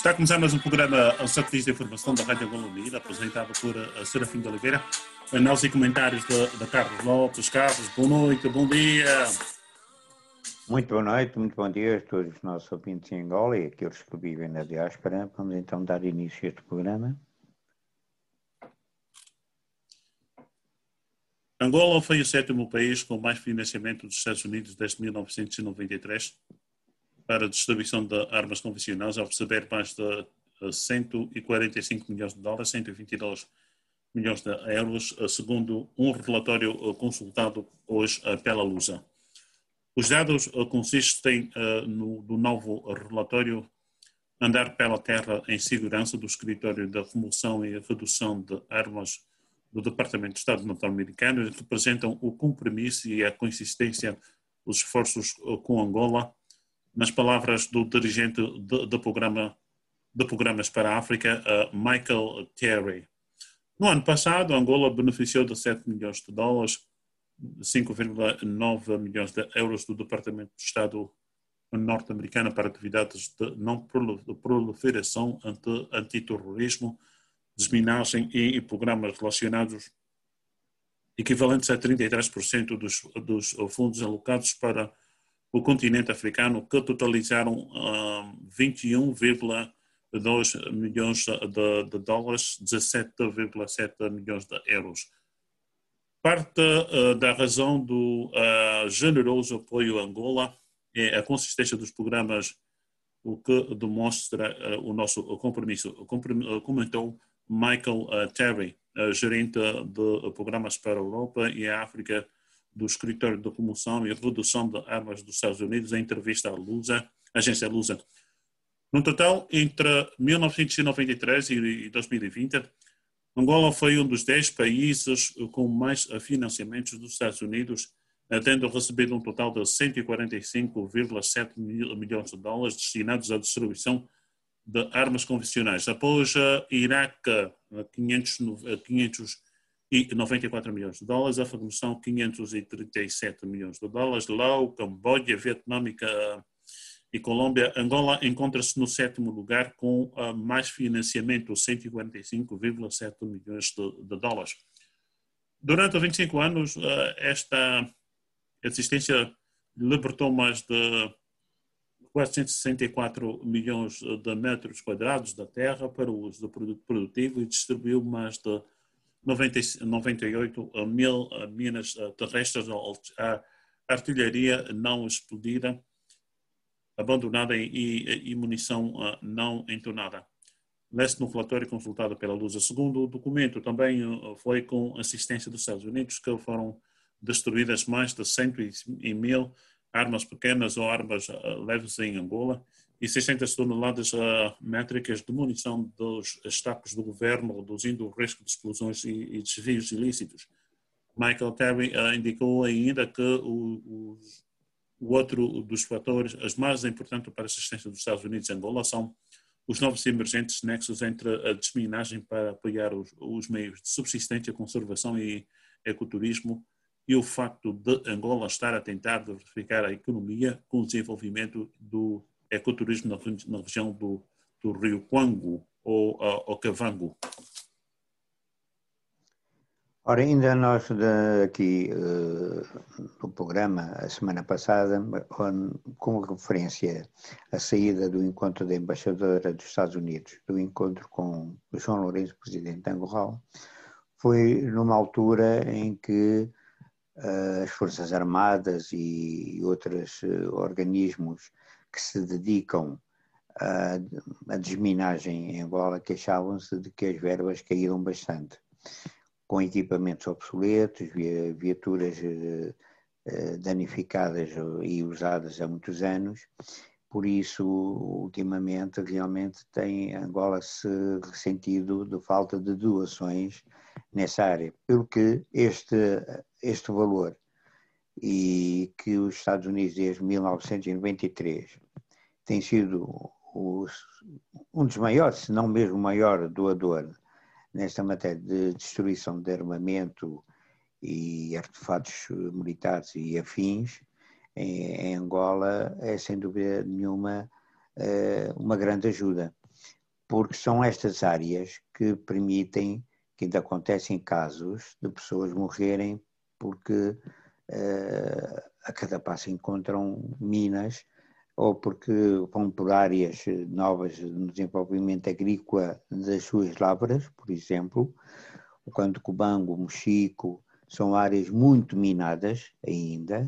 Está a começar mais um programa ao Serviço de Informação da Rádio Angola Unida, apresentado por Serafim de Oliveira. Análise e comentários da Carlos Lopes. Carlos, boa noite, bom dia. Muito boa noite, muito bom dia a todos os nossos ouvintes em Angola e aqueles que vivem na diáspora. Vamos então dar início a este programa. Angola foi o sétimo país com mais financiamento dos Estados Unidos desde 1993 para a distribuição de armas convencionais, ao receber mais de 145 milhões de dólares, 122 milhões de euros, segundo um relatório consultado hoje pela Lusa. Os dados consistem do novo relatório Andar pela Terra em Segurança do Escritório da Remoção e Redução de Armas do Departamento de Estado norte-americano, que representam o compromisso e a consistência dos esforços com Angola, nas palavras do dirigente de programas para a África, Michael Terry. No ano passado, Angola beneficiou de 7 milhões de dólares, 5,9 milhões de euros do Departamento de Estado norte-americano para atividades de não proliferação, antiterrorismo, desminagem e programas relacionados, equivalentes a 33% dos fundos alocados para o continente africano, que totalizaram 21,2 milhões de dólares, 17,7 milhões de euros. Parte da razão do generoso apoio a Angola é a consistência dos programas, o que demonstra o nosso compromisso, comentou Michael Terry, gerente de programas para a Europa e a África do Escritório de Promoção e Redução de Armas dos Estados Unidos, em entrevista à Lusa, agência Lusa. No total, entre 1993 e 2020, Angola foi um dos 10 países com mais financiamentos dos Estados Unidos, tendo recebido um total de 145,7 milhões de dólares destinados à distribuição de armas convencionais. Após Iraque, 594 milhões de dólares, Afeganistão, 537 milhões de dólares, Laos, Camboja, Vietnã e Colômbia, Angola encontra-se no sétimo lugar com mais financiamento, 145,7 milhões de dólares. Durante 25 anos, esta existência libertou mais de 464 milhões de metros quadrados da terra para o uso do produto produtivo e distribuiu mais de 98 mil minas terrestres, a artilharia não explodida, abandonada e munição não entonada. Lê-se no relatório consultado pela Lusa. Segundo o documento, também foi com assistência dos Estados Unidos que foram destruídas mais de 100.000 armas pequenas ou armas leves em Angola e 600 toneladas métricas de munição dos estacos do governo, reduzindo o risco de explosões e desvios ilícitos. Michael Terry indicou ainda que o outro dos fatores, as mais importantes para a assistência dos Estados Unidos em Angola, são os novos e emergentes nexos entre a desminagem para apoiar os meios de subsistência, conservação e ecoturismo, e o facto de Angola estar a tentar diversificar a economia com o desenvolvimento do ecoturismo na região do rio Quango ou Okavango. Ora, ainda nós aqui no programa, a semana passada, com referência à saída do encontro da embaixadora dos Estados Unidos, do encontro com o João Lourenço, presidente de Angola, foi numa altura em que as Forças Armadas e outros organismos que se dedicam à desminagem em Angola queixavam-se de que as verbas caíram bastante, com equipamentos obsoletos, viaturas danificadas e usadas há muitos anos. Por isso, ultimamente, realmente tem Angola se ressentido de falta de doações nessa área, pelo que este valor, e que os Estados Unidos desde 1993 tem sido um dos maiores, se não mesmo o maior doador nesta matéria de destruição de armamento e artefatos militares e afins, em Angola é sem dúvida nenhuma uma grande ajuda. porque são estas áreas que permitem, que ainda acontecem casos de pessoas morrerem porque a cada passo encontram minas ou porque vão por áreas novas no desenvolvimento agrícola das suas lavras, por exemplo. O Canto Cubango, o Mochico, são áreas muito minadas ainda,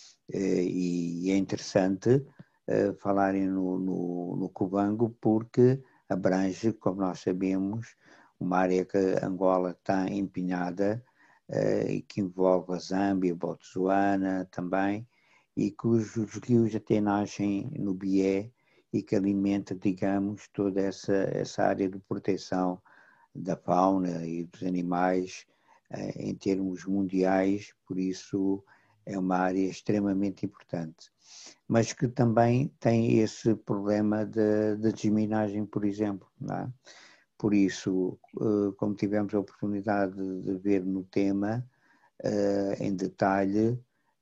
e é interessante falarem no Cubango porque abrange, como nós sabemos, uma área que Angola está empenhada e que envolve a Zâmbia, Botsuana também, e cujos rios até nascem no Bié e que alimenta, digamos, toda essa área de proteção da fauna e dos animais em termos mundiais, por isso é uma área extremamente importante. Mas que também tem esse problema de desminagem, por exemplo, não é? Por isso, como tivemos a oportunidade de ver no tema, em detalhe,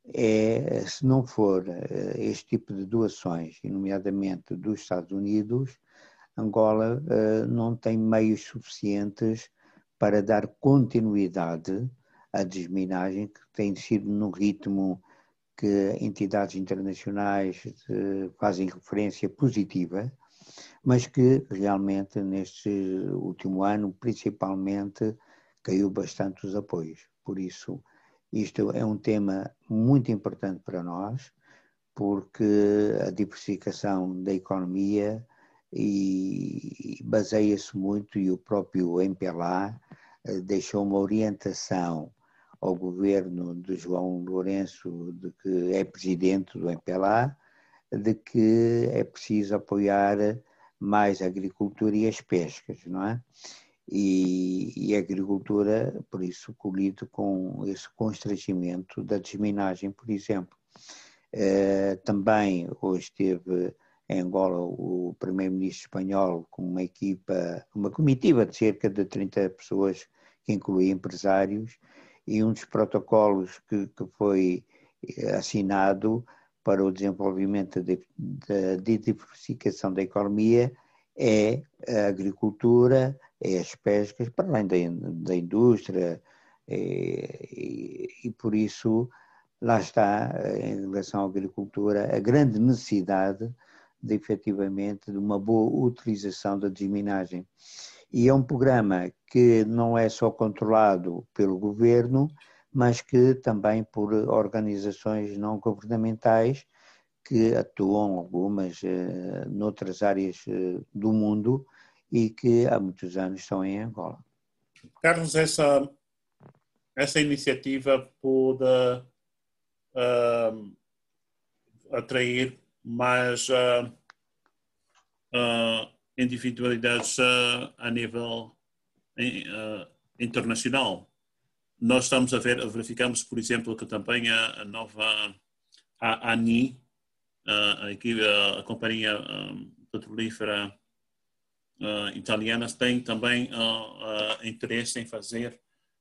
se não for este tipo de doações, nomeadamente dos Estados Unidos, Angola não tem meios suficientes para dar continuidade à desminagem, que tem sido num ritmo que entidades internacionais fazem referência positiva, mas que realmente neste último ano, principalmente, caiu bastante os apoios. Por isso, isto é um tema muito importante para nós, porque a diversificação da economia e baseia-se muito, e o próprio MPLA deixou uma orientação ao governo de João Lourenço, de que é presidente do MPLA, de que é preciso apoiar mais a agricultura e as pescas, não é? E a agricultura, por isso, colhido com esse constrangimento da desminagem, por exemplo. Também hoje esteve em Angola o primeiro-ministro espanhol com uma equipa, uma comitiva de cerca de 30 pessoas, que inclui empresários, e um dos protocolos que foi assinado para o desenvolvimento da diversificação da economia é a agricultura, é as pescas, para além da indústria, e por isso lá está, em relação à agricultura, a grande necessidade de efetivamente de uma boa utilização da desminagem. E é um programa que não é só controlado pelo governo, mas que também por organizações não governamentais que atuam algumas noutras áreas do mundo e que há muitos anos estão em Angola. Carlos, essa iniciativa pode atrair mais individualidades a nível internacional. Nós estamos verificamos, por exemplo, que também a nova ANI, a companhia petrolífera italiana, tem também interesse em fazer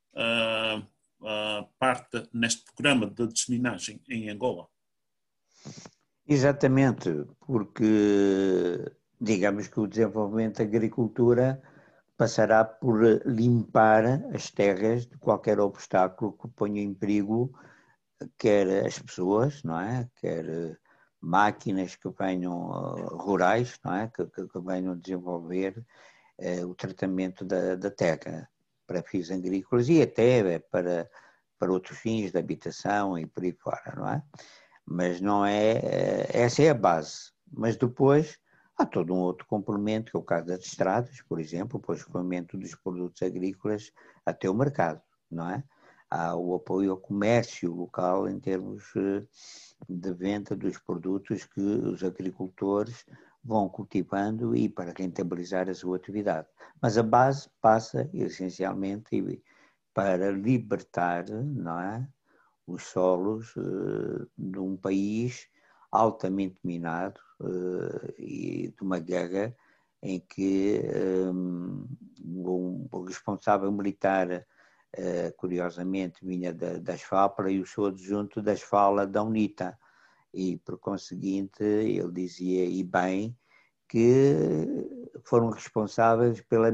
parte neste programa de desminagem em Angola. Exatamente, porque digamos que o desenvolvimento da agricultura passará por limpar as terras de qualquer obstáculo que ponha em perigo quer as pessoas, não é? Quer máquinas que venham rurais, não é? Que venham desenvolver o tratamento da terra para fins agrícolas e até para outros fins de habitação e por aí fora, não é? Mas não é, essa é a base. Mas depois há todo um outro complemento, que é o caso das estradas, por exemplo, para o escoamento dos produtos agrícolas até o mercado, não é? Há o apoio ao comércio local em termos de venda dos produtos que os agricultores vão cultivando e para rentabilizar a sua atividade. Mas a base passa essencialmente para libertar, não é, os solos de um país altamente minado e de uma guerra em que o responsável militar, curiosamente, vinha das FAPLA e o seu adjunto das FALA da UNITA. E, por conseguinte, ele dizia, e bem, que foram responsáveis pela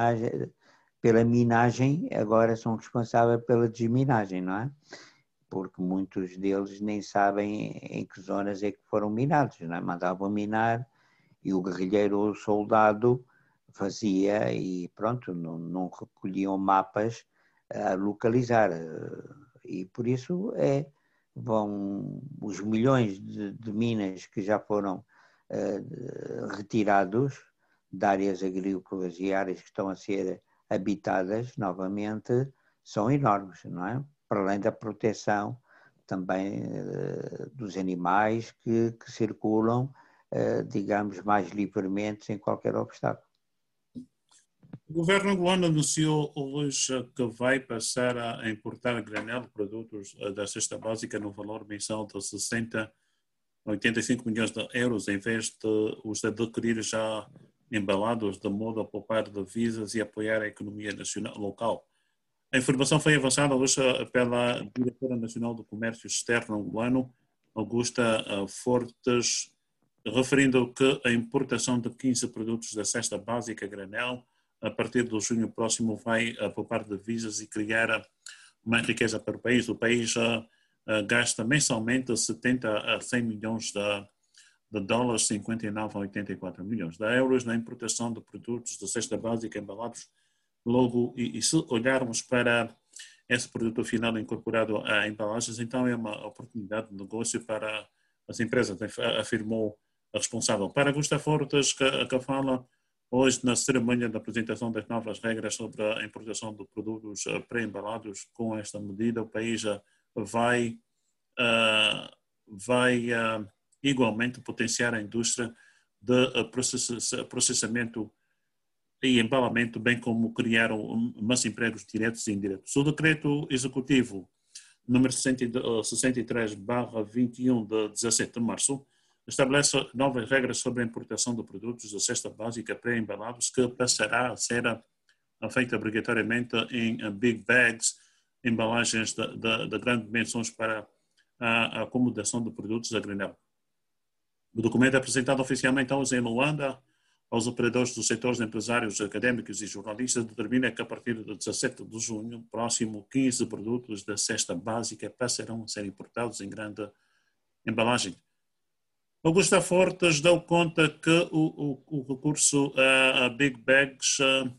minagem, agora são responsáveis pela desminagem, não é? Porque muitos deles nem sabem em que zonas é que foram minados, não é? Mandavam minar e o guerrilheiro ou o soldado fazia e pronto, não recolhiam mapas a localizar. E por isso vão os milhões de minas que já foram retirados de áreas agrícolas e áreas que estão a ser habitadas novamente são enormes, não é? Para além da proteção também dos animais que circulam, digamos, mais livremente sem qualquer obstáculo. O governo angolano anunciou hoje que vai passar a importar a granel produtos da cesta básica no valor mensal de 85 milhões de euros, em vez de os adquirir já embalados, de modo a poupar divisas e apoiar a economia nacional local. A informação foi avançada hoje pela diretora nacional do Comércio Externo angolano, Augusta Fortes, referindo que a importação de 15 produtos da cesta básica granel a partir de junho próximo vai poupar divisas e criar mais riqueza para o país. O país gasta mensalmente 70 a 100 milhões de dólares, 59 a 84 milhões de euros na importação de produtos de cesta básica embalados logo, e se olharmos para esse produto final incorporado a embalagens, então é uma oportunidade de negócio para as empresas, afirmou a responsável. Para Gustavo Fortes, que fala hoje na cerimônia da apresentação das novas regras sobre a importação de produtos pré-embalados, com esta medida o país vai igualmente potenciar a indústria de processamento e embalamento, bem como criar mais empregos diretos e indiretos. O decreto executivo número 63/21 de 17 de março estabelece novas regras sobre a importação de produtos da cesta básica pré-embalados, que passará a ser feita obrigatoriamente em big bags, embalagens de grandes dimensões para a acomodação de produtos a granel. O documento é apresentado oficialmente hoje em Luanda aos operadores dos setores empresários, académicos e jornalistas, determina que a partir de 17 de junho próximo, 15 produtos da cesta básica passarão a ser importados em grande embalagem. Augusta Fortes deu conta que o recurso a Big Bags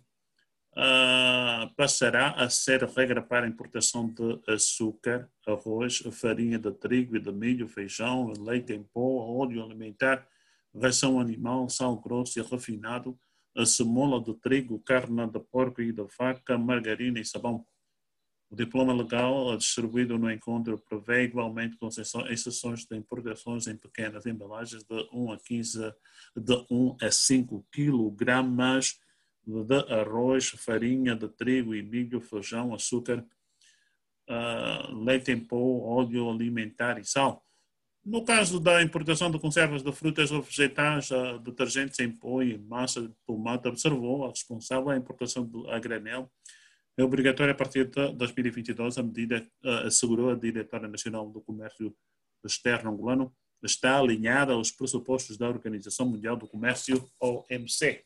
passará a ser regra para a importação de açúcar, arroz, farinha de trigo e de milho, feijão, leite em pó, óleo alimentar, ração animal, sal grosso e refinado, semola de trigo, carne de porco e de vaca, margarina e sabão. O diploma legal distribuído no encontro prevê igualmente exceções de importações em pequenas embalagens de 1 a 5 quilogramas de arroz, farinha de trigo e milho, feijão, açúcar, leite em pó, óleo alimentar e sal. No caso da importação de conservas de frutas ou vegetais, detergentes em pó e massa de tomate, observou a responsável a importação a granel é obrigatória a partir de 2022. A medida, assegurou a diretora nacional do Comércio Externo angolano, está alinhada aos pressupostos da Organização Mundial do Comércio, OMC.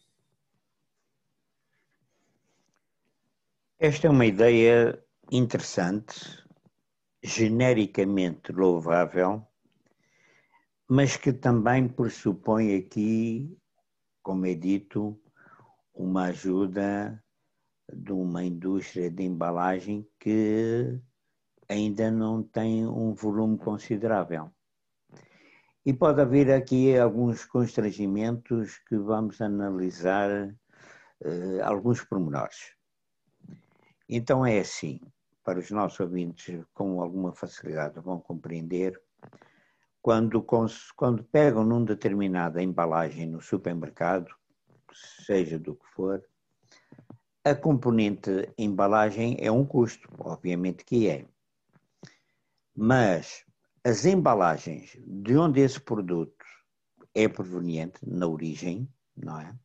Esta é uma ideia interessante, genericamente louvável, mas que também pressupõe aqui, como é dito, uma ajuda de uma indústria de embalagem que ainda não tem um volume considerável. E pode haver aqui alguns constrangimentos que vamos analisar, alguns pormenores. Então é assim, para os nossos ouvintes com alguma facilidade vão compreender, quando pegam numa determinada embalagem no supermercado, seja do que for, a componente embalagem é um custo, obviamente que é. Mas as embalagens de onde esse produto é proveniente, na origem, não é?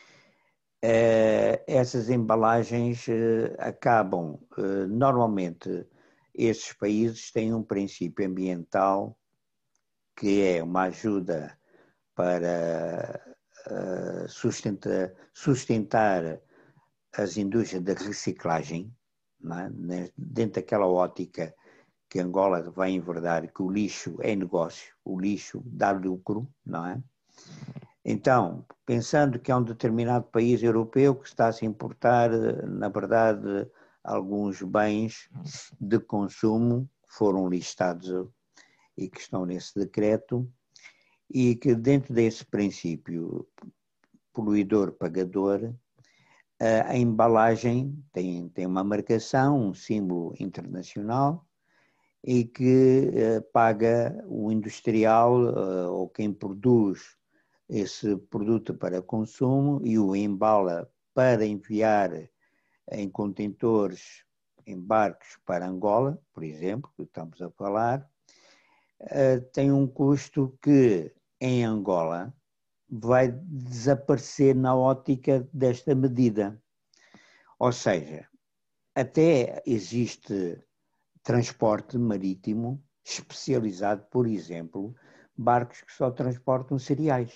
Essas embalagens acabam, normalmente, esses países têm um princípio ambiental que é uma ajuda para sustentar as indústrias da reciclagem, não é? Dentro daquela ótica que Angola vai enverdar, que o lixo é negócio, o lixo dá lucro, não é? Então, pensando que há um determinado país europeu que está a se importar, na verdade, alguns bens de consumo que foram listados e que estão nesse decreto, e que dentro desse princípio poluidor-pagador, a embalagem tem uma marcação, um símbolo internacional, e que paga o industrial ou quem produz esse produto para consumo e o embala para enviar em contentores, em barcos para Angola, por exemplo, que estamos a falar, tem um custo que em Angola vai desaparecer na ótica desta medida. Ou seja, até existe transporte marítimo especializado, por exemplo, barcos que só transportam cereais.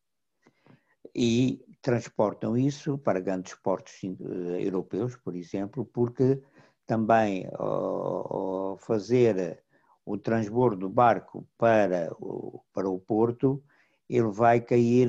E transportam isso para grandes portos europeus, por exemplo, porque também ao fazer o transbordo do barco para o porto, ele vai cair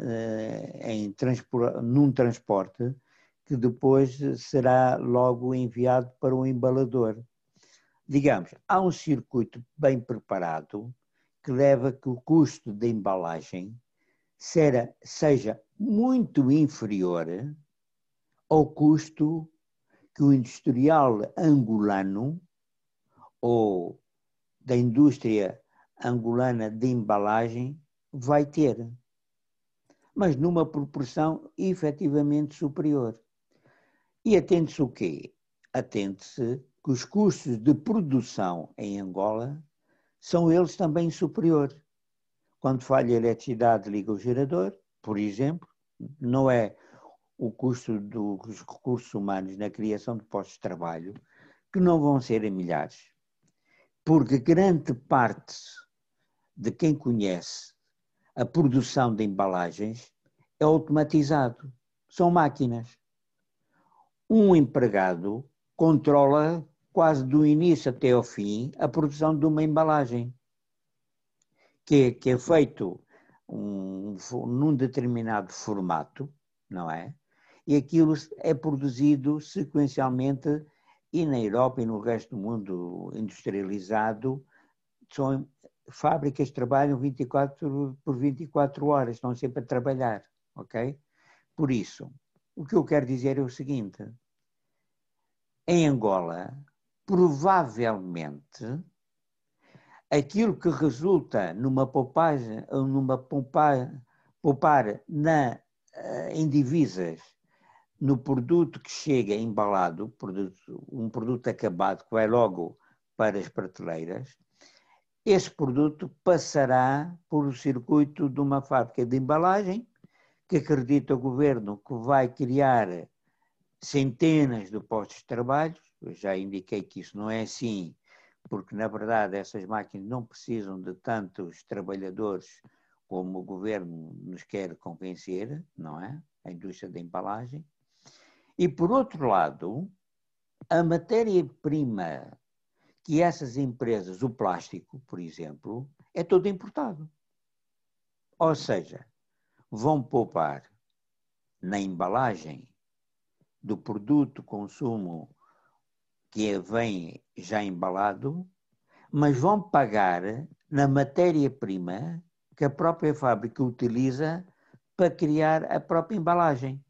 num transporte que depois será logo enviado para o embalador. Digamos, há um circuito bem preparado que leva a que o custo da embalagem seja muito inferior ao custo que o industrial angolano ou da indústria angolana de embalagem vai ter, mas numa proporção efetivamente superior. E atende-se o quê? Atende-se que os custos de produção em Angola são eles também superiores. Quando falha a eletricidade, liga o gerador, por exemplo, não é o custo dos recursos humanos na criação de postos de trabalho, que não vão ser em milhares, porque grande parte de quem conhece a produção de embalagens é automatizado, são máquinas. Um empregado controla quase do início até ao fim a produção de uma embalagem, que é feito num determinado formato, não é? E aquilo é produzido sequencialmente e na Europa e no resto do mundo industrializado, são fábricas que trabalham 24 por 24 horas, estão sempre a trabalhar, ok? Por isso, o que eu quero dizer é o seguinte: em Angola, provavelmente, aquilo que resulta numa poupagem, poupar em divisas no produto que chega embalado, um produto acabado que vai logo para as prateleiras, esse produto passará por o circuito de uma fábrica de embalagem, que acredita o governo que vai criar centenas de postos de trabalho. Eu já indiquei que isso não é assim, porque na verdade essas máquinas não precisam de tantos trabalhadores como o governo nos quer convencer, não é? A indústria da embalagem. E por outro lado, a matéria-prima que essas empresas, o plástico, por exemplo, é todo importado. Ou seja, vão poupar na embalagem do produto consumo que vem já embalado, mas vão pagar na matéria-prima que a própria fábrica utiliza para criar a própria embalagem.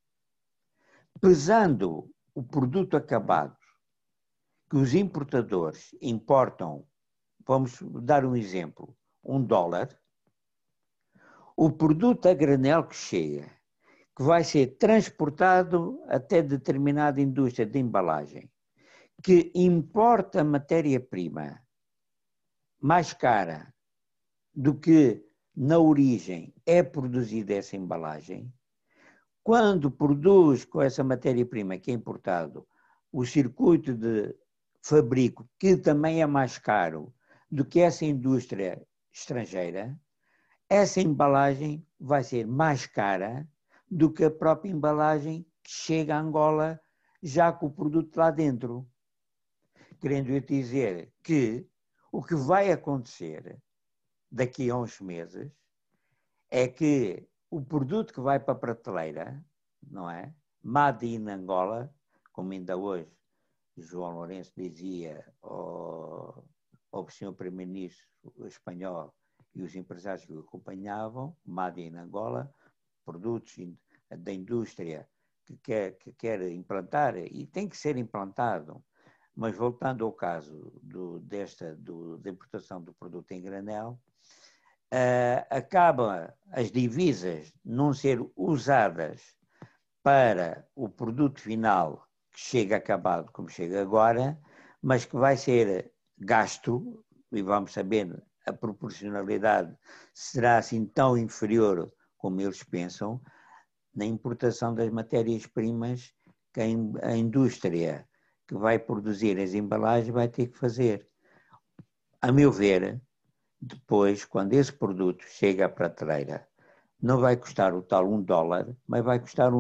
Pesando o produto acabado que os importadores importam, vamos dar um exemplo, $1, o produto a granel que chega, que vai ser transportado até determinada indústria de embalagem, que importa matéria-prima mais cara do que na origem é produzida essa embalagem, quando produz com essa matéria-prima que é importado o circuito de fabrico, que também é mais caro do que essa indústria estrangeira, essa embalagem vai ser mais cara do que a própria embalagem que chega a Angola já com o produto lá dentro. Querendo eu dizer que o que vai acontecer daqui a uns meses é que o produto que vai para a prateleira, não é? Made in Angola, como ainda hoje João Lourenço dizia ao senhor primeiro-ministro espanhol e os empresários que o acompanhavam, Made in Angola, produtos da indústria que quer implantar, e tem que ser implantado. Mas voltando ao caso da importação do produto em granel, acaba as divisas não ser usadas para o produto final que chega acabado como chega agora, mas que vai ser gasto, e vamos saber a proporcionalidade será assim tão inferior como eles pensam, na importação das matérias-primas que a indústria que vai produzir as embalagens vai ter que fazer. A meu ver, depois, quando esse produto chega à prateleira, não vai custar o tal $1, mas vai custar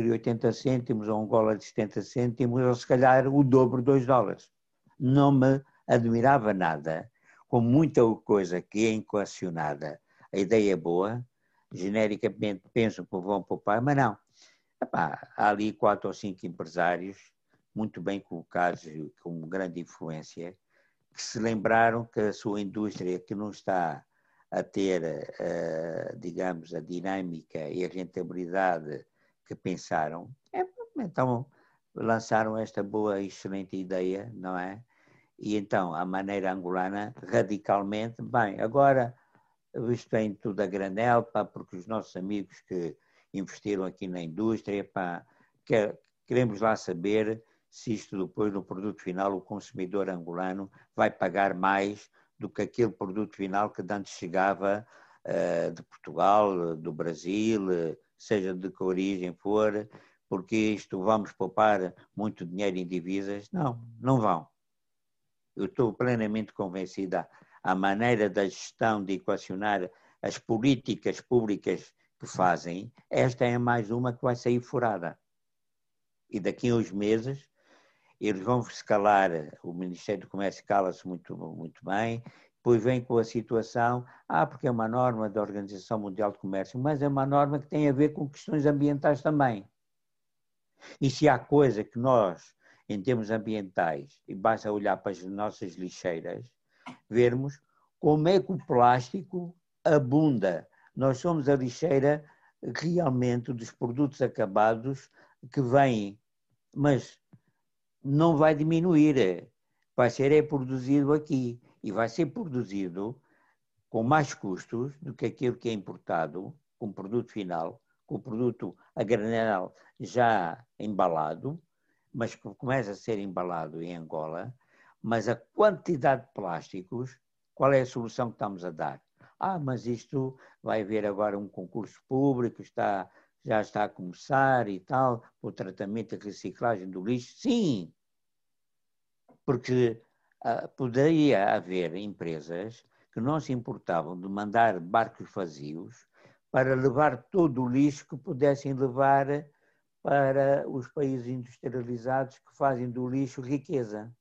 $1,80 ou $1,70, ou se calhar o dobro, $2. Não me admirava nada, com muita coisa que é equacionada. A ideia é boa, genericamente pensam que vão poupar, mas não. Epá, há ali 4 ou 5 empresários, muito bem colocados, com grande influência, que se lembraram que a sua indústria, que não está a ter, digamos, a dinâmica e a rentabilidade que pensaram, então lançaram esta boa e excelente ideia, não é? E então, a maneira angolana, radicalmente, bem, agora isto vem tudo a granel, pá, porque os nossos amigos que investiram aqui na indústria, pá, queremos lá saber se isto depois no produto final o consumidor angolano vai pagar mais do que aquele produto final que antes chegava de Portugal, do Brasil, seja de que origem for, porque isto vamos poupar muito dinheiro em divisas. Não, não vão. Eu estou plenamente convencida à maneira da gestão de equacionar as políticas públicas que fazem, esta é mais uma que vai sair furada. E daqui a uns meses eles vão escalar, o Ministério do Comércio cala-se muito, muito bem, depois vem com a situação, porque é uma norma da Organização Mundial de Comércio, mas é uma norma que tem a ver com questões ambientais também. E se há coisa que nós, em termos ambientais, e basta olhar para as nossas lixeiras, vermos como é que o plástico abunda. Nós somos a lixeira realmente dos produtos acabados que vêm, mas não vai diminuir, vai ser produzido aqui e vai ser produzido com mais custos do que aquilo que é importado, com o produto final, com o produto a granel já embalado, mas que começa a ser embalado em Angola, mas a quantidade de plásticos, qual é a solução que estamos a dar? Mas isto vai haver agora um concurso público, já está a começar e tal, o tratamento e reciclagem do lixo. Sim, porque poderia haver empresas que não se importavam de mandar barcos vazios para levar todo o lixo que pudessem levar para os países industrializados que fazem do lixo riqueza.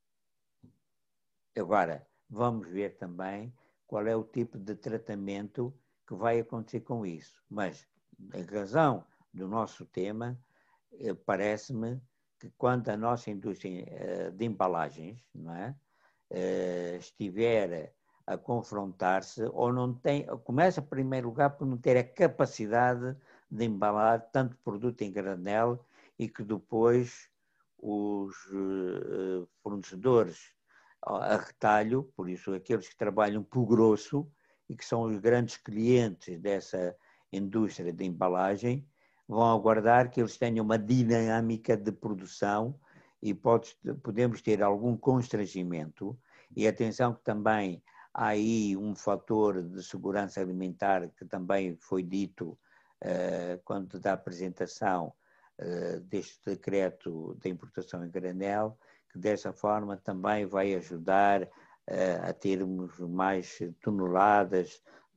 Agora, vamos ver também qual é o tipo de tratamento que vai acontecer com isso. Mas, em razão do nosso tema, parece-me que quando a nossa indústria de embalagens, não é, estiver a confrontar-se, ou não tem, começa em primeiro lugar por não ter a capacidade de embalar tanto produto em granel e que depois os fornecedores a retalho, por isso aqueles que trabalham por grosso e que são os grandes clientes dessa indústria de embalagem, vão aguardar que eles tenham uma dinâmica de produção e podemos ter algum constrangimento. E atenção que também há aí um fator de segurança alimentar que também foi dito quando da apresentação deste decreto da importação em granel, que dessa forma também vai ajudar a termos mais toneladas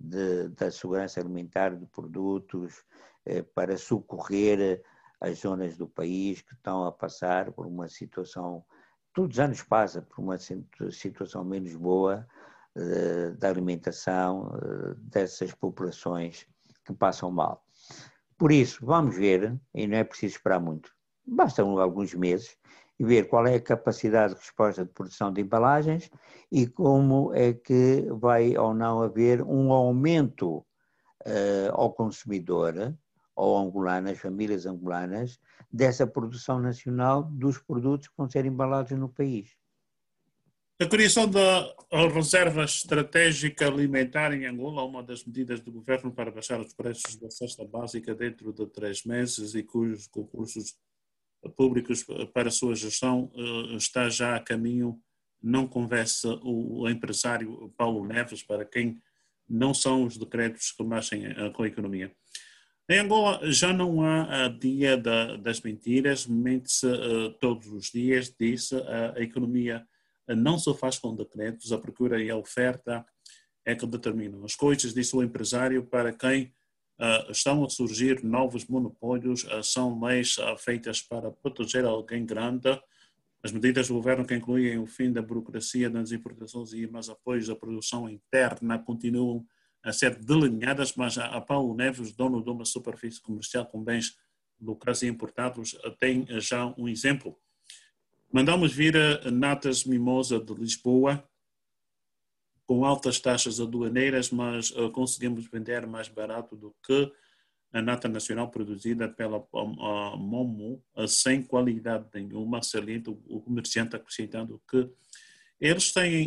da segurança alimentar de produtos, para socorrer as zonas do país que estão a passar por uma situação, todos os anos passa por uma situação menos boa da alimentação dessas populações que passam mal. Por isso, vamos ver, e não é preciso esperar muito, bastam alguns meses, e ver qual é a capacidade de resposta de produção de embalagens e como é que vai ou não haver um aumento ao consumidor, ao angolano, às famílias angolanas, dessa produção nacional dos produtos que vão ser embalados no país. A criação da reserva estratégica alimentar em Angola, uma das medidas do governo para baixar os preços da cesta básica dentro de 3 meses e cujos concursos públicos para a sua gestão está já a caminho, não convence o empresário Paulo Neves, para quem não são os decretos que mexem com a economia. Em Angola já não há dia das mentiras, mente-se todos os dias, disse, a economia não se faz com decretos, a procura e a oferta é que determinam as coisas, disse o empresário, para quem estão a surgir novos monopólios, são leis feitas para proteger alguém grande. As medidas do governo que incluem o fim da burocracia nas importações e mais apoios à produção interna continuam a ser delineadas, mas a Paulo Neves, dono de uma superfície comercial com bens locais e importados, tem já um exemplo. Mandamos vir a natas mimosa de Lisboa, com altas taxas aduaneiras, mas conseguimos vender mais barato do que a nata nacional produzida pela Momo, sem qualidade nenhuma, salienta o comerciante, acrescentando que eles têm,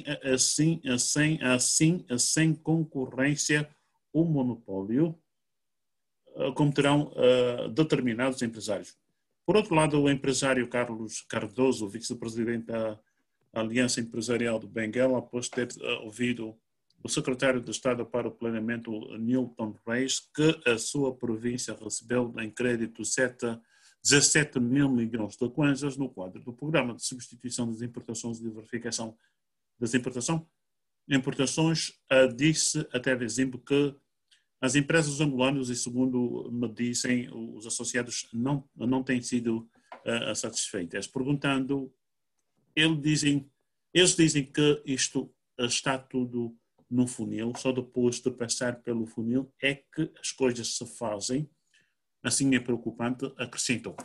sem concorrência, um monopólio, como terão determinados empresários. Por outro lado, o empresário Carlos Cardoso, vice-presidente da Aliança Empresarial do Benguela, após ter ouvido o secretário de Estado para o Planeamento, Nilton Reis, que a sua província recebeu em crédito 17 mil milhões de kwanzas no quadro do Programa de Substituição das Importações e de Verificação das Importações, disse até dezembro que as empresas angolanas, e segundo me dizem, os associados não têm sido satisfeitas. Perguntando, eles dizem que isto está tudo no funil, só depois de passar pelo funil é que as coisas se fazem. Assim é preocupante, acrescentou.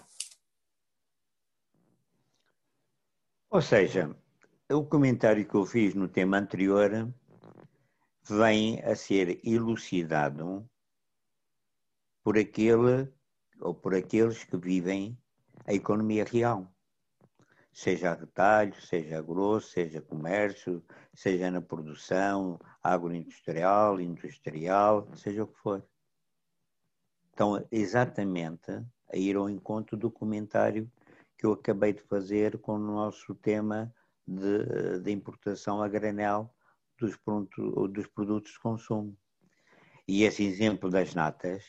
Ou seja, o comentário que eu fiz no tema anterior vem a ser elucidado por aquele ou por aqueles que vivem a economia real. Seja a retalho, seja a grosso, seja comércio, seja na produção, agroindustrial, industrial, seja o que for. Então, exatamente a ir ao encontro do comentário que eu acabei de fazer com o nosso tema de importação a granel dos produtos de consumo. E esse exemplo das natas,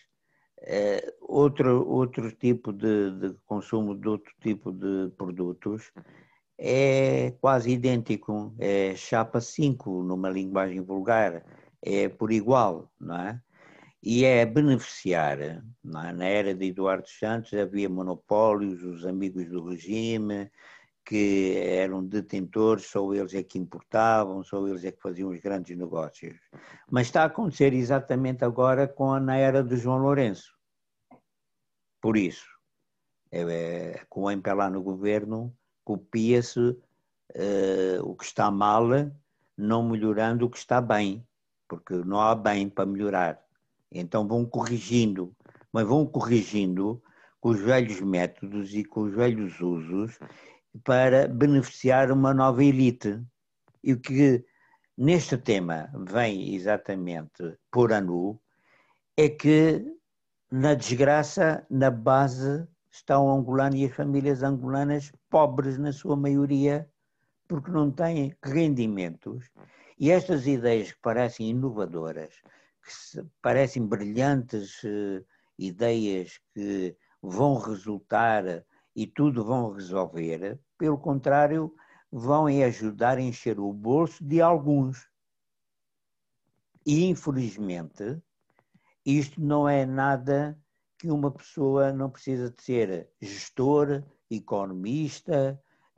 outro tipo de consumo de outro tipo de produtos é quase idêntico, é chapa 5 numa linguagem vulgar, é por igual, não é? E é beneficiar, não é? Na era de Eduardo Santos havia monopólios, os amigos do regime, que eram detentores, só eles é que importavam, só eles é que faziam os grandes negócios. Mas está a acontecer exatamente agora na era de João Lourenço. Por isso, com o MPLA no governo, copia-se o que está mal, não melhorando o que está bem, porque não há bem para melhorar. Então vão corrigindo, mas vão corrigindo com os velhos métodos e com os velhos usos para beneficiar uma nova elite. E o que neste tema vem exatamente pôr a nu é que na desgraça, na base, está o angolano e as famílias angolanas pobres na sua maioria, porque não têm rendimentos. E estas ideias que parecem inovadoras, que parecem brilhantes ideias que vão resultar e tudo vão resolver, pelo contrário, vão ajudar a encher o bolso de alguns. E, infelizmente, isto não é nada que uma pessoa não precisa de ser gestor, economista,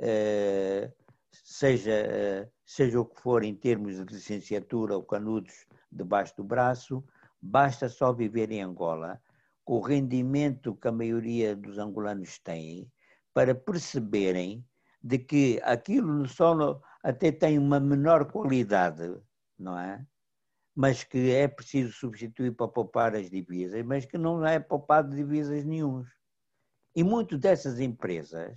seja o que for em termos de licenciatura ou canudos debaixo do braço, basta só viver em Angola, com o rendimento que a maioria dos angolanos tem, para perceberem de que aquilo só até tem uma menor qualidade, não é? Mas que é preciso substituir para poupar as divisas, mas que não é poupado divisas nenhumas. E muitas dessas empresas,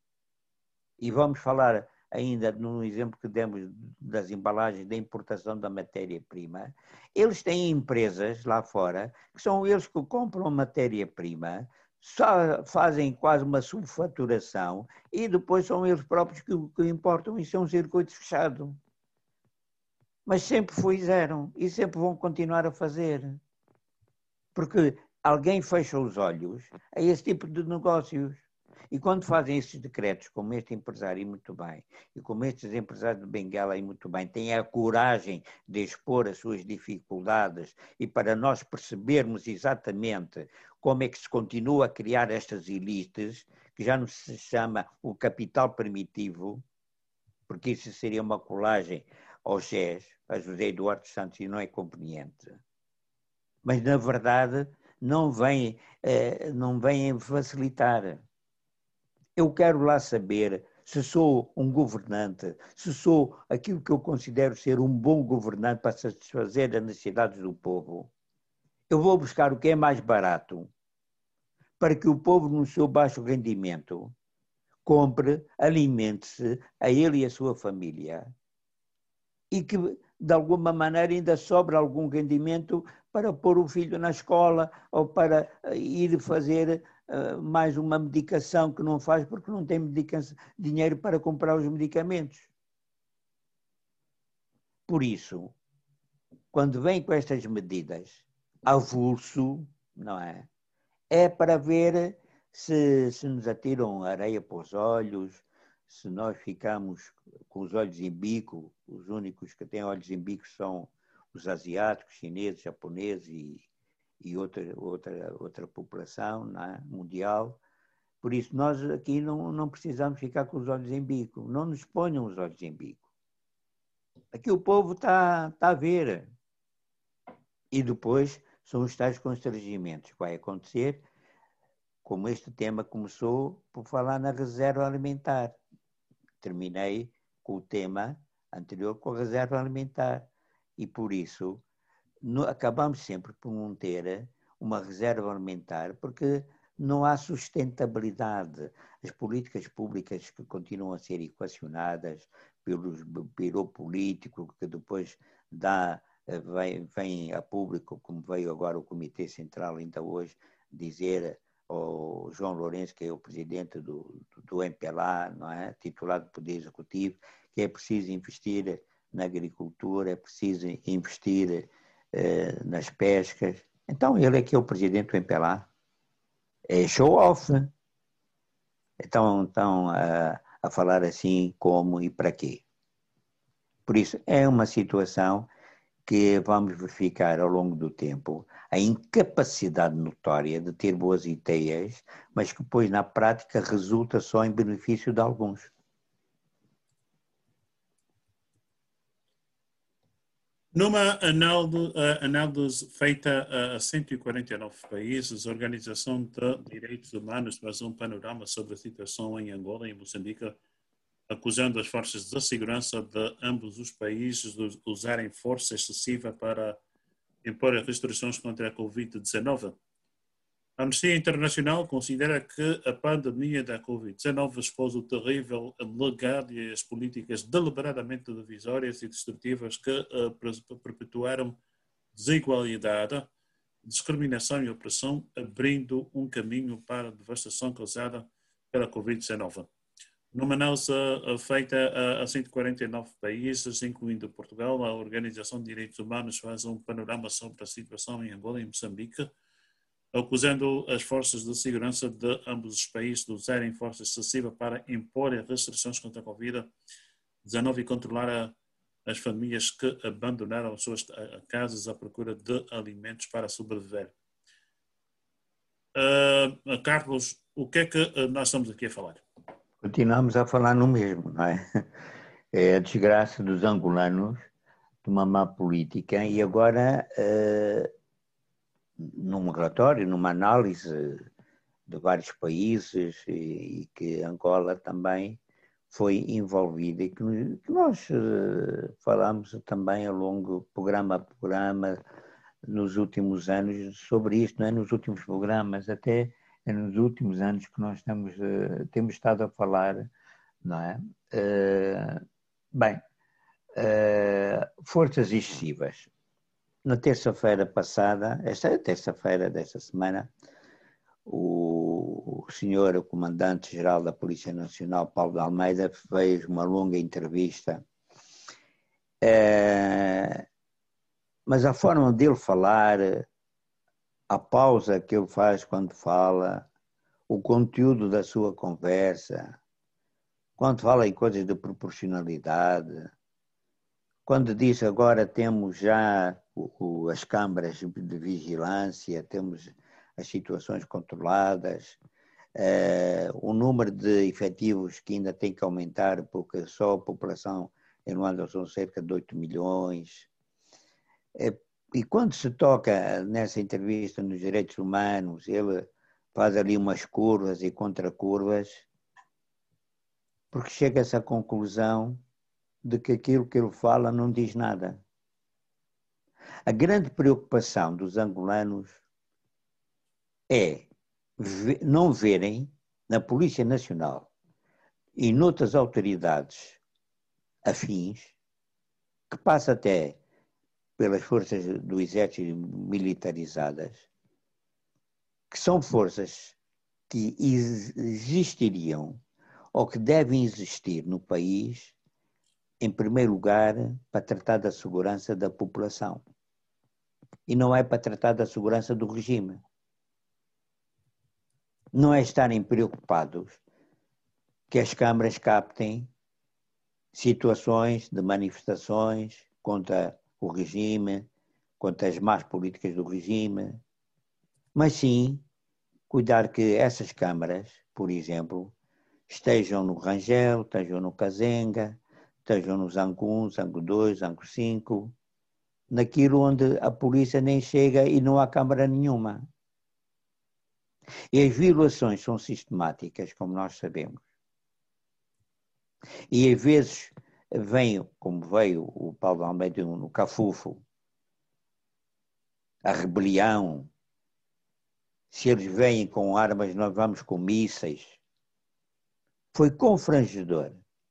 e vamos falar ainda no exemplo que demos das embalagens, da importação da matéria-prima, eles têm empresas lá fora, que são eles que compram a matéria-prima, só fazem quase uma subfaturação e depois são eles próprios que importam. Isso é um circuito fechado. Mas sempre fizeram e sempre vão continuar a fazer. Porque alguém fecha os olhos a esse tipo de negócios. E quando fazem esses decretos, como este empresário, e muito bem, e como estes empresários de Benguela, e muito bem, têm a coragem de expor as suas dificuldades e para nós percebermos exatamente como é que se continua a criar estas elites, que já não se chama o capital primitivo, porque isso seria uma colagem ao GES, a José Eduardo Santos, e não é conveniente. Mas, na verdade, não vem facilitar. Eu quero lá saber se sou um governante, se sou aquilo que eu considero ser um bom governante para satisfazer as necessidades do povo. Eu vou buscar o que é mais barato para que o povo, no seu baixo rendimento, compre, alimente-se a ele e a sua família e que, de alguma maneira, ainda sobra algum rendimento para pôr o filho na escola ou para ir fazer mais uma medicação que não faz porque não tem dinheiro para comprar os medicamentos. Por isso, quando vem com estas medidas, avulso, não é? É para ver se nos atiram areia para os olhos, se nós ficamos com os olhos em bico. Os únicos que têm olhos em bico são os asiáticos, chineses, japoneses e outra população, não é? Mundial. Por isso, nós aqui não precisamos ficar com os olhos em bico. Não nos ponham os olhos em bico. Aqui o povo está a ver. E depois são os tais constrangimentos que vai acontecer, como este tema começou por falar na reserva alimentar. Terminei com o tema anterior com a reserva alimentar. E por isso acabamos sempre por não ter uma reserva alimentar, porque não há sustentabilidade. As políticas públicas que continuam a ser equacionadas pelo biro político, que depois vem a público, como veio agora o Comitê Central ainda hoje, dizer ao João Lourenço, que é o presidente do MPLA, não é? Titular do Poder Executivo, que é preciso investir na agricultura, é preciso investir nas pescas. Então ele é que é o presidente do MPLA. É show-off. Então a falar assim como e para quê? Por isso é uma situação que vamos verificar ao longo do tempo a incapacidade notória de ter boas ideias, mas que depois na prática resulta só em benefício de alguns. Numa análise feita a 149 países, a Organização de Direitos Humanos faz um panorama sobre a situação em Angola e Moçambique, acusando as forças de segurança de ambos os países de usarem força excessiva para impor restrições contra a Covid-19. A Amnistia Internacional considera que a pandemia da Covid-19 expôs o terrível legado e as políticas deliberadamente divisórias e destrutivas que perpetuaram desigualdade, discriminação e opressão, abrindo um caminho para a devastação causada pela Covid-19. Numa análise feita a 149 países, incluindo Portugal, a Organização de Direitos Humanos faz um panorama sobre a situação em Angola e Moçambique, acusando as forças de segurança de ambos os países de usarem força excessiva para impor restrições contra a Covid-19 e controlar as famílias que abandonaram as suas casas à procura de alimentos para sobreviver. Carlos, o que é que nós estamos aqui a falar? Continuamos a falar no mesmo, não é? É a desgraça dos angolanos, de uma má política, e agora, num relatório, numa análise de vários países, e que Angola também foi envolvida, e que nós falamos também ao longo, programa a programa, nos últimos anos, sobre isto, não é nos últimos programas, até é nos últimos anos que nós temos estado a falar, não é? Bem, forças excessivas. Na terça-feira passada, esta é a terça-feira desta semana, o senhor, o comandante-geral da Polícia Nacional, Paulo de Almeida, fez uma longa entrevista, mas a forma dele falar, a pausa que ele faz quando fala, o conteúdo da sua conversa, quando fala em coisas de proporcionalidade, quando diz agora temos já as câmaras de vigilância, temos as situações controladas, o número de efetivos que ainda tem que aumentar, porque só a população em Luanda são cerca de 8 milhões. E quando se toca nessa entrevista nos direitos humanos, ele faz ali umas curvas e contracurvas, porque chega a essa conclusão de que aquilo que ele fala não diz nada. A grande preocupação dos angolanos é não verem na Polícia Nacional e noutras autoridades afins, que passa até pelas forças do exército militarizadas, que são forças que existiriam ou que devem existir no país, em primeiro lugar, para tratar da segurança da população. E não é para tratar da segurança do regime. Não é estarem preocupados que as câmaras captem situações de manifestações contra o regime, contra as más políticas do regime, mas sim cuidar que essas câmaras, por exemplo, estejam no Rangel, estejam no Kazenga, estejam no Zango 1, Zango 2, Zango 5, naquilo onde a polícia nem chega e não há câmara nenhuma. E as violações são sistemáticas, como nós sabemos. E às vezes vem, como veio o Paulo Almeida no Cafufo, a rebelião. Se eles vêm com armas, nós vamos com mísseis. Foi confrangedor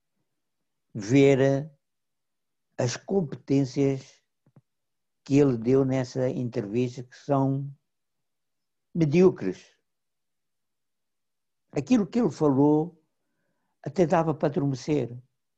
ver as competências que ele deu nessa entrevista, que são medíocres. Aquilo que ele falou até dava para adormecer.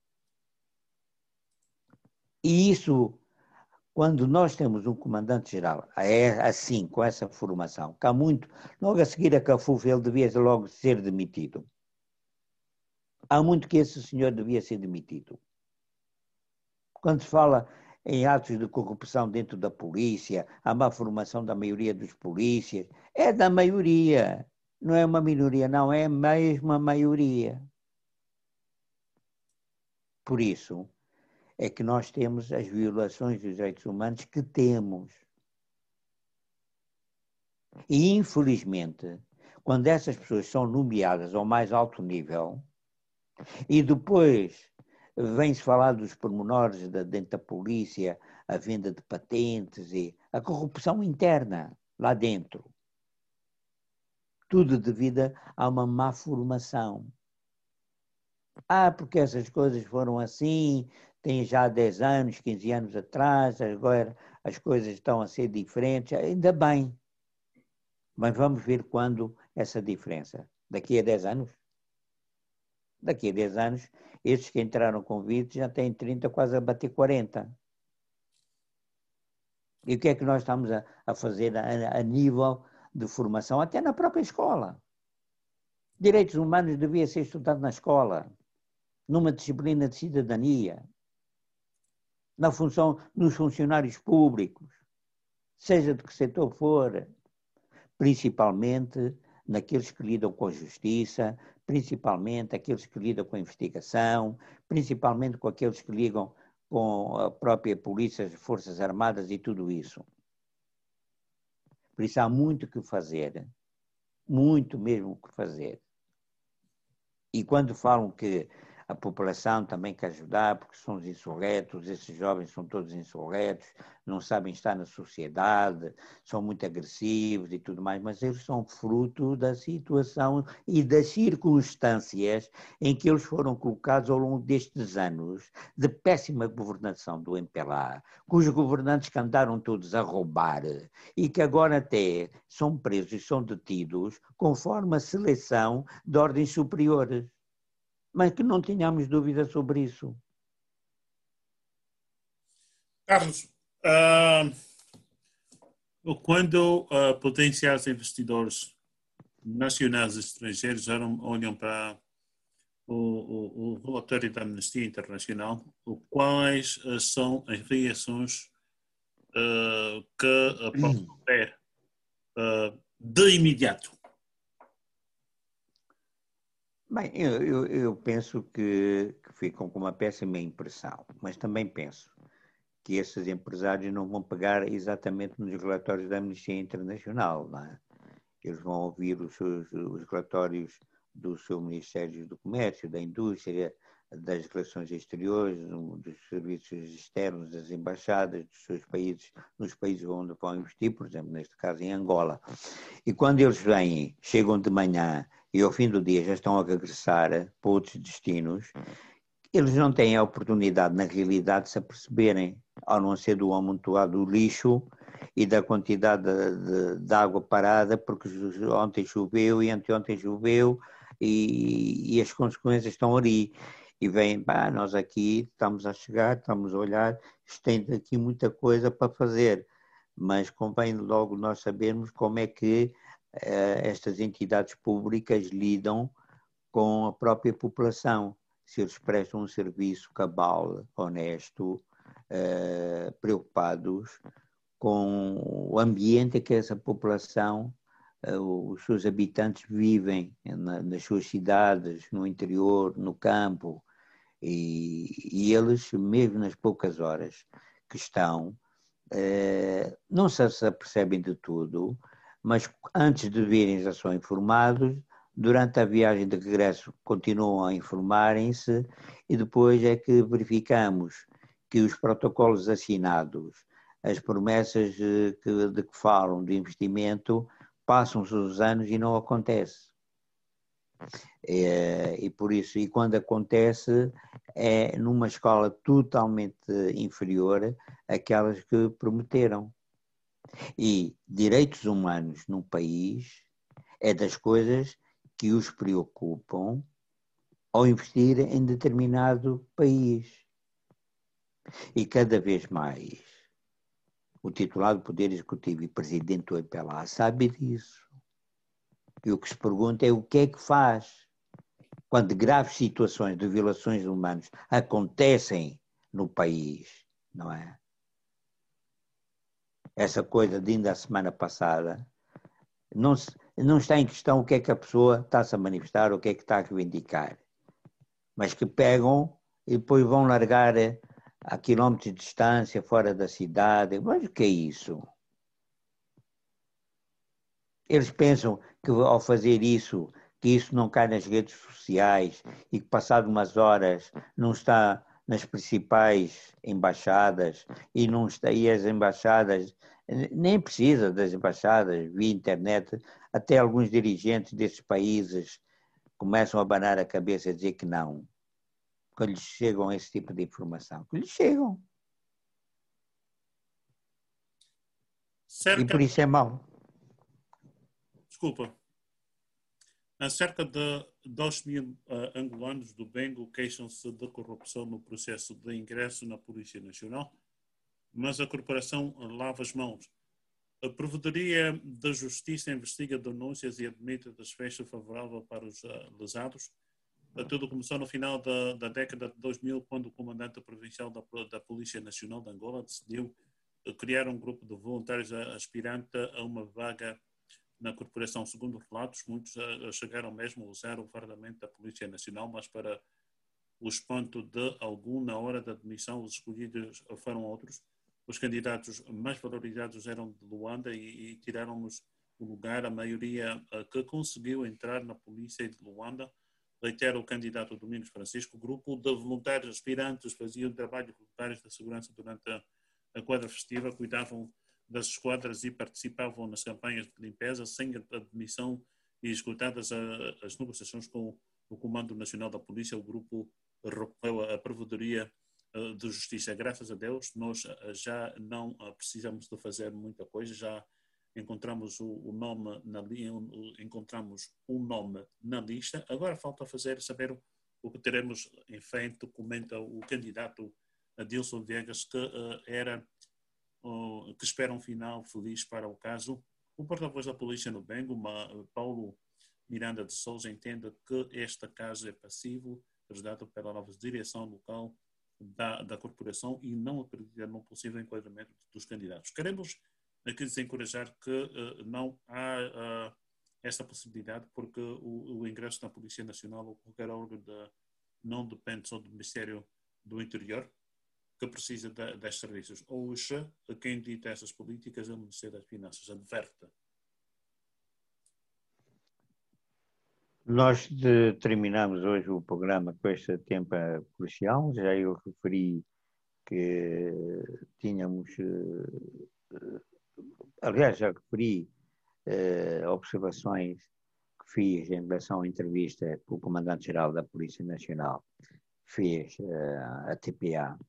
E isso, quando nós temos um comandante-geral assim, com essa formação, que há muito, logo a seguir a Cafufo, ele devia logo ser demitido. Há muito que esse senhor devia ser demitido. Quando se fala em atos de corrupção dentro da polícia, a má formação da maioria dos polícias, é da maioria. Não é uma minoria, não, é mesmo a maioria. Por isso é que nós temos as violações dos direitos humanos que temos. E, infelizmente, quando essas pessoas são nomeadas ao mais alto nível, e depois vem-se falar dos pormenores dentro da polícia, a venda de patentes e a corrupção interna lá dentro. Tudo devido a uma má formação. Porque essas coisas foram assim, tem já 10 anos, 15 anos atrás, agora as coisas estão a ser diferentes, ainda bem. Mas vamos ver quando essa diferença. Daqui a 10 anos? Daqui a 10 anos, esses que entraram com 20 já têm 30, quase a bater 40. E o que é que nós estamos a fazer a nível de formação, até na própria escola? Direitos humanos devia ser estudado na escola, numa disciplina de cidadania. na função dos funcionários públicos, seja de que setor for, principalmente naqueles que lidam com a justiça, principalmente aqueles que lidam com a investigação, principalmente com aqueles que ligam com a própria polícia, as forças armadas e tudo isso. Por isso há muito o que fazer, muito mesmo o que fazer. E quando falam que a população também quer ajudar, porque são os insurretos, esses jovens são todos insurretos, não sabem estar na sociedade, são muito agressivos e tudo mais, mas eles são fruto da situação e das circunstâncias em que eles foram colocados ao longo destes anos de péssima governação do MPLA, cujos governantes que andaram todos a roubar e que agora até são presos e são detidos conforme a seleção de ordens superiores. Mas que não tenhamos dúvida sobre isso. Carlos, quando potenciais investidores nacionais e estrangeiros olham para o relatório da Amnistia Internacional, quais são as reações que possam ter de imediato? Bem, eu penso que ficam com uma péssima impressão, mas também penso que esses empresários não vão pegar exatamente nos relatórios da Amnistia Internacional, não é? Eles vão ouvir os relatórios do seu Ministério do Comércio, da Indústria, das Relações Exteriores, dos serviços externos, das embaixadas dos seus países, nos países onde vão investir, por exemplo, neste caso em Angola. E quando eles vêm, chegam de manhã e ao fim do dia já estão a regressar para outros destinos, eles não têm a oportunidade, na realidade, de se aperceberem, ao não ser do amontoado do lixo e da quantidade de água parada, porque ontem choveu e anteontem choveu e as consequências estão ali. E vêm, nós aqui estamos a chegar, estamos a olhar, tem aqui muita coisa para fazer, mas convém logo nós sabermos como é que estas entidades públicas lidam com a própria população, se eles prestam um serviço cabal, honesto, preocupados com o ambiente que essa população, os seus habitantes vivem nas suas cidades, no interior, no campo, e eles, mesmo nas poucas horas que estão, não se apercebem de tudo, mas antes de virem já são informados, durante a viagem de regresso continuam a informarem-se e depois é que verificamos que os protocolos assinados, as promessas de que falam de investimento, passam-se os anos e não acontece. E por isso, e quando acontece, é numa escala totalmente inferior àquelas que prometeram. E direitos humanos num país é das coisas que os preocupam ao investir em determinado país. E cada vez mais o titular do Poder Executivo e Presidente do MPLA sabe disso. E o que se pergunta é o que é que faz quando graves situações de violações de humanos acontecem no país, não é? Essa coisa de ainda a semana passada, não está em questão o que é que a pessoa está-se a manifestar, o que é que está a reivindicar, mas que pegam e depois vão largar a quilómetros de distância, fora da cidade. Mas o que é isso? Eles pensam que ao fazer isso, que isso não cai nas redes sociais e que passado umas horas não está nas principais embaixadas e não está, e as embaixadas, nem precisa das embaixadas, via internet, até alguns dirigentes desses países começam a abanar a cabeça e dizer que não, que lhes chegam esse tipo de informação, que lhes chegam. E por isso é mau. Desculpa. Cerca de 2.000 angolanos do Bengo queixam-se de corrupção no processo de ingresso na Polícia Nacional, mas a corporação lava as mãos. A Provedoria da Justiça investiga denúncias e admite desfecho favorável para os lesados, tudo começou no final da década de 2000, quando o comandante provincial da Polícia Nacional de Angola decidiu criar um grupo de voluntários aspirante a uma vaga na corporação. Segundo relatos, muitos chegaram mesmo a usar o fardamento da Polícia Nacional, mas para o espanto de algum, na hora da admissão, os escolhidos foram outros. Os candidatos mais valorizados eram de Luanda e tiraram-nos o lugar. A maioria que conseguiu entrar na polícia de Luanda, reitera o candidato Domingos Francisco. O grupo de voluntários aspirantes faziam trabalho voluntários de segurança durante a quadra festiva, cuidavam das esquadras e participavam nas campanhas de limpeza. Sem admissão e esgotadas as negociações com o Comando Nacional da Polícia, o grupo recorreu à Provedoria de Justiça. Graças a Deus, nós já não precisamos de fazer muita coisa, já encontramos o nome na lista. Agora falta saber o que teremos em frente. Comenta o candidato Adilson Viegas, que espera um final feliz para o caso. O porta-voz da polícia no Bengo, Paulo Miranda de Souza, entende que este caso é passivo, ajudado pela nova direção local da corporação, e não acredita no possível enquadramento dos candidatos. Queremos aqui desencorajar que não há esta possibilidade, porque o ingresso na Polícia Nacional ou qualquer órgão não depende só do Ministério do Interior, que precisa destes serviços. Hoje, quem dita essas políticas é o Ministério das Finanças, adverte. Nós terminamos hoje o programa com este tema crucial. Já eu referi que tínhamos, aliás, já referi observações que fiz em relação à entrevista que o Comandante-Geral da Polícia Nacional fez à TPA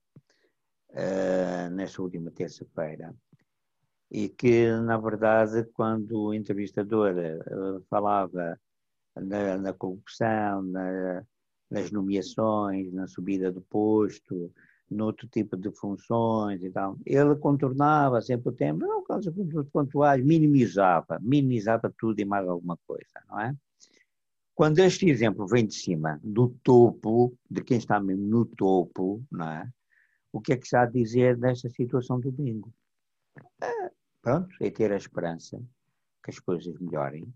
nesta última terça-feira, e que, na verdade, quando o entrevistador falava na corrupção, nas nomeações, na subida do posto, noutro tipo de funções e tal, ele contornava sempre o tema, não, casos pontuais, minimizava tudo e mais alguma coisa, não é? Quando este exemplo vem de cima, do topo, de quem está mesmo no topo, não é? O que é que se há a dizer desta situação do bingo? Pronto, é ter a esperança que as coisas melhorem,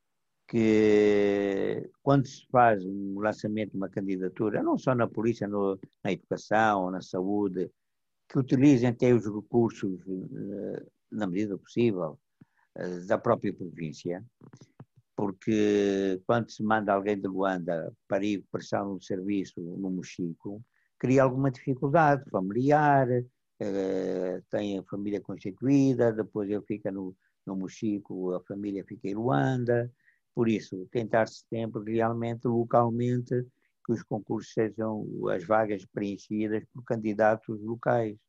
que quando se faz um lançamento de uma candidatura, não só na polícia, na educação, na saúde, que utilizem até os recursos, na medida possível, da própria província, porque quando se manda alguém de Luanda para ir prestar um serviço no Mochico, cria alguma dificuldade familiar, tem a família constituída, depois ele fica no Mochico, a família fica em Luanda. Por isso, tentar-se sempre realmente, localmente, que os concursos sejam, as vagas preenchidas por candidatos locais.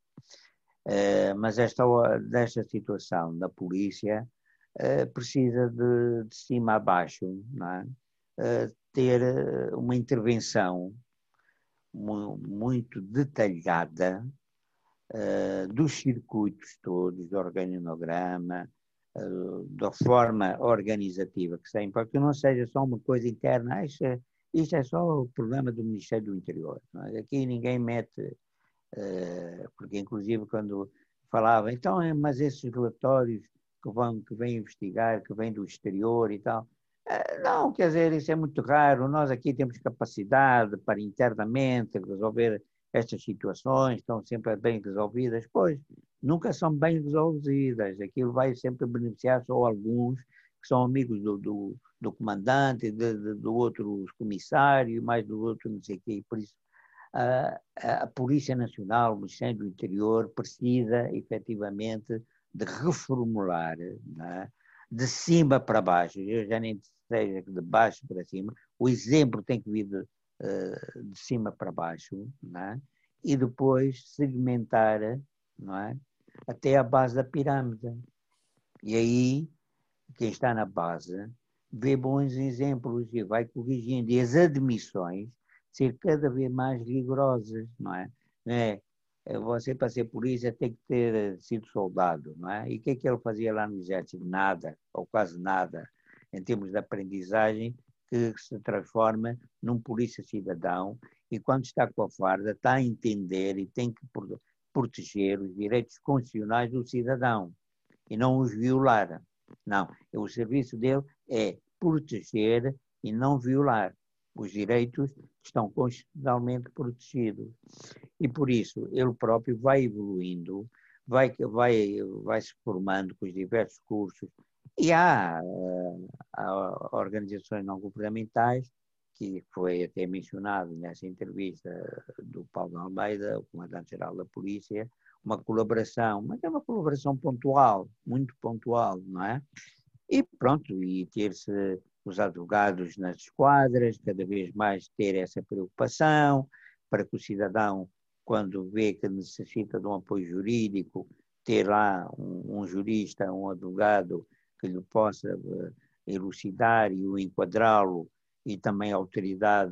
Mas desta situação da polícia precisa de cima a baixo, não é? Ter uma intervenção muito detalhada dos circuitos todos, do organograma, da forma organizativa que tem, para que não seja só uma coisa interna, isto é só o problema do Ministério do Interior. Não é? Aqui ninguém mete, porque inclusive quando falava, então, mas esses relatórios que vêm investigar, que vêm do exterior e tal, não, quer dizer, isso é muito raro, nós aqui temos capacidade para internamente resolver estas situações, estão sempre bem resolvidas, pois, nunca são bem resolvidas, aquilo vai sempre beneficiar só alguns que são amigos do comandante, do outro comissário, mais do outro não sei o quê, por isso a Polícia Nacional, o Ministério do Interior, precisa efetivamente de reformular, não é? De cima para baixo, eu já nem seja de baixo para cima, o exemplo tem que vir de cima para baixo, não é? E depois segmentar, não é? Até a base da pirâmide. E aí, quem está na base vê bons exemplos e vai corrigindo. E as admissões ser cada vez mais rigorosas, não é? Você, para ser polícia, tem que ter sido soldado, não é? E o que é que ele fazia lá no exército? Nada, ou quase nada, em termos de aprendizagem, que se transforma num polícia cidadão e quando está com a farda está a entender e tem que proteger os direitos constitucionais do cidadão e não os violar. Não, o serviço dele é proteger e não violar os direitos que estão constitucionalmente protegidos. E por isso ele próprio vai evoluindo, vai se formando com os diversos cursos. E há organizações não governamentais, que foi até mencionado nessa entrevista do Paulo Almeida, o comandante-geral da Polícia, uma colaboração, mas é uma colaboração pontual, muito pontual, não é? E pronto, e ter-se os advogados nas esquadras, cada vez mais ter essa preocupação, para que o cidadão, quando vê que necessita de um apoio jurídico, ter lá um jurista, um advogado que lhe possa elucidar e o enquadrá-lo, e também a autoridade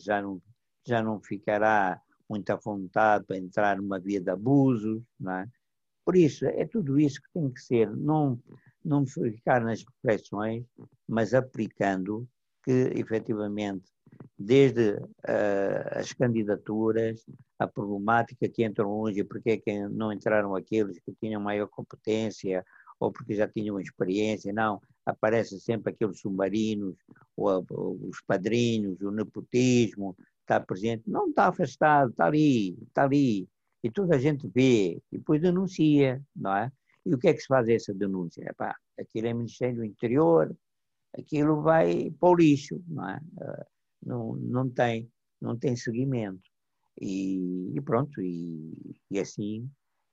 já não ficará muito à vontade para entrar numa via de abusos, não é? Por isso, é tudo isso que tem que ser, não ficar nas reflexões, mas aplicando que, efetivamente, desde as candidaturas, a problemática que entram hoje, porque é que não entraram aqueles que tinham maior competência ou porque já tinham experiência, não, aparecem sempre aqueles submarinos, os padrinhos, o nepotismo, está presente, não está afastado, está ali, e toda a gente vê, e depois denuncia, não é? E o que é que se faz essa denúncia? Epá, aquilo é Ministério do Interior, aquilo vai para o lixo, não é? Não tem seguimento. E pronto, e assim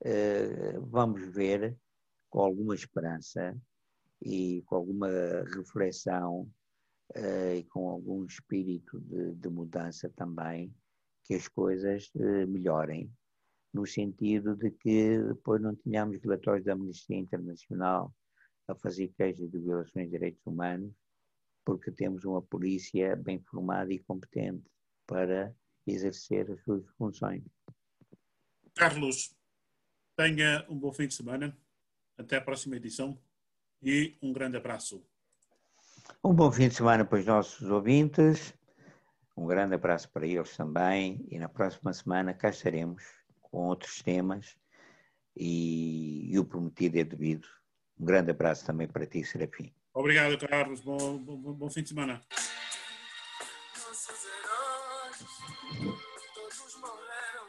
vamos ver com alguma esperança e com alguma reflexão e com algum espírito de mudança também, que as coisas melhorem, no sentido de que depois não tenhamos relatórios da Amnistia Internacional a fazer queixas de violações de direitos humanos, porque temos uma polícia bem formada e competente para exercer as suas funções. Carlos, tenha um bom fim de semana. Até a próxima edição e um grande abraço. Um bom fim de semana para os nossos ouvintes, um grande abraço para eles também, e na próxima semana cá estaremos com outros temas e o prometido é devido. Um grande abraço também para ti, Serafim. Obrigado, Carlos. Bom fim de semana. Nossos heróis, todos morreram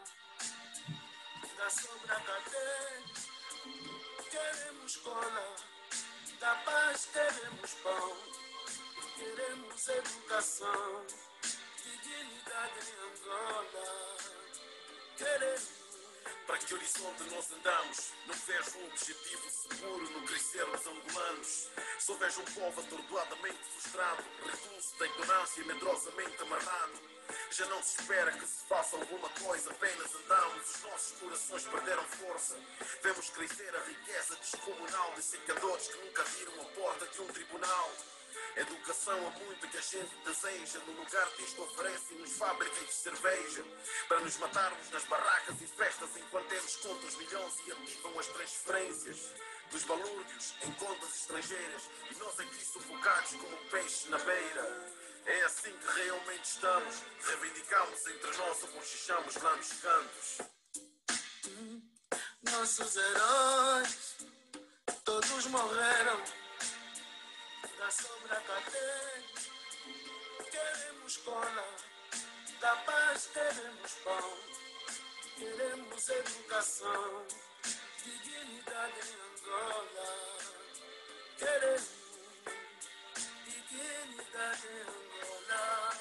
da sombra cadente. Queremos cola, da paz queremos pão, queremos educação, dignidade em Angola. Queremos. Para que horizonte nós andamos? Não vejo um objetivo seguro no crescer dos angolanos. Só vejo um povo atordoadamente frustrado, recluso da ignorância e medrosamente amarrado. Já não se espera que se faça alguma coisa, apenas andamos, os nossos corações perderam força. Vemos crescer a riqueza descomunal de secadores que nunca viram a porta de um tribunal. Educação há muito que a gente deseja, no lugar disto oferecem-nos fábricas de cerveja, para nos matarmos nas barracas e festas enquanto eles contam os milhões e ativam as transferências dos balúrdios em contas estrangeiras, e nós aqui sufocados como peixes na beira. É assim que realmente estamos, reivindicamos entre nós ou cochichamos lá nos cantos. Nossos heróis, todos morreram da sombra cadente. Queremos cola, da paz queremos pão, queremos educação, dignidade em Angola. Queremos dignidade em Angola.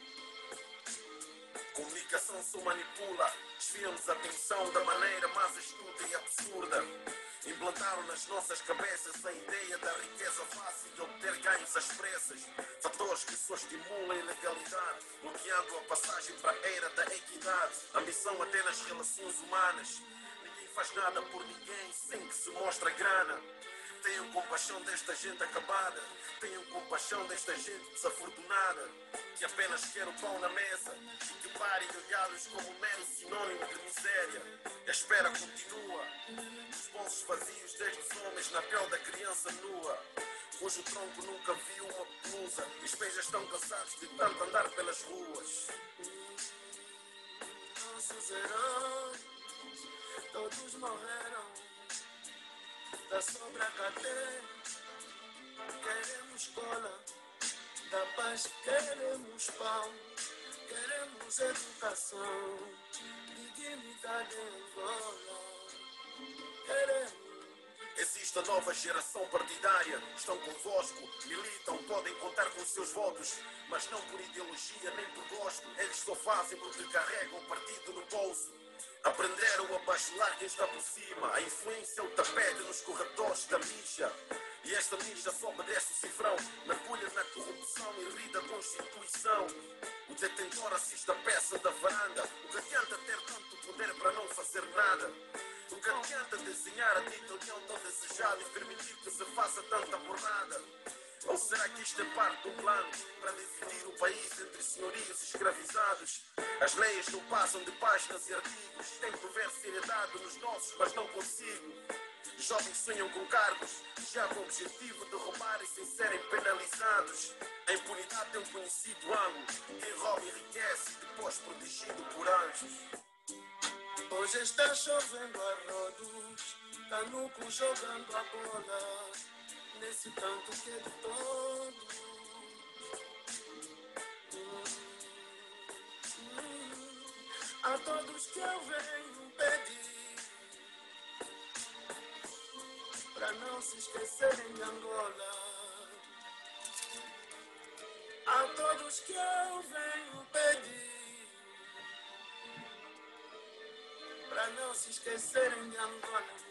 Comunicação só manipula, desviam-nos a atenção da maneira mais astuta e absurda. Implantaram nas nossas cabeças a ideia da riqueza fácil de obter ganhos às pressas. Fatores que só estimulam a ilegalidade, bloqueando a passagem para a era da equidade. Ambição até nas relações humanas. Ninguém faz nada por ninguém sem que se mostre grana. Tenham compaixão desta gente acabada, tenham compaixão desta gente desafortunada, que apenas quer o pão na mesa e que parem de olhá-los como um mero sinônimo de miséria. A espera continua, os bolsos vazios destes homens na pele da criança nua. cujo tronco nunca viu uma blusa. E os pés já estão cansados de tanto andar pelas ruas. Nossos heróis, todos morreram. Da sobra cadê? Queremos cola. Da paz queremos pão. Queremos educação. Dignidade em Angola. Queremos. Existe a nova geração partidária. Estão convosco, militam, podem contar com os seus votos. Mas não por ideologia nem por gosto. Eles só fazem porque carregam o partido no bolso. Aprenderam a bajular quem está por cima. A influência é o tapete nos corredores da mídia. E esta mídia só obedece o cifrão. Mergulha na corrupção e irrita a Constituição. O detentor assiste a peça da varanda. O que adianta ter tanto poder para não fazer nada? O que adianta desenhar a dita união tão desejada e permitir que se faça tanta porrada? Ou será que isto é parte do plano para dividir o país entre senhorios escravizados? As leis não passam de páginas e artigos. Tem que haver seriedade nos nossos, mas não consigo. Jovens sonham com cargos, já com o objetivo de roubar e sem serem penalizados. A impunidade tem um conhecido ângulo. Quem rouba enriquece, depois protegido por anjos. Hoje está chovendo a rodos, canuco jogando a bola, nesse canto que é de todos. A todos que eu venho pedir, para não se esquecerem de Angola. A todos que eu venho pedir, para não se esquecerem de Angola.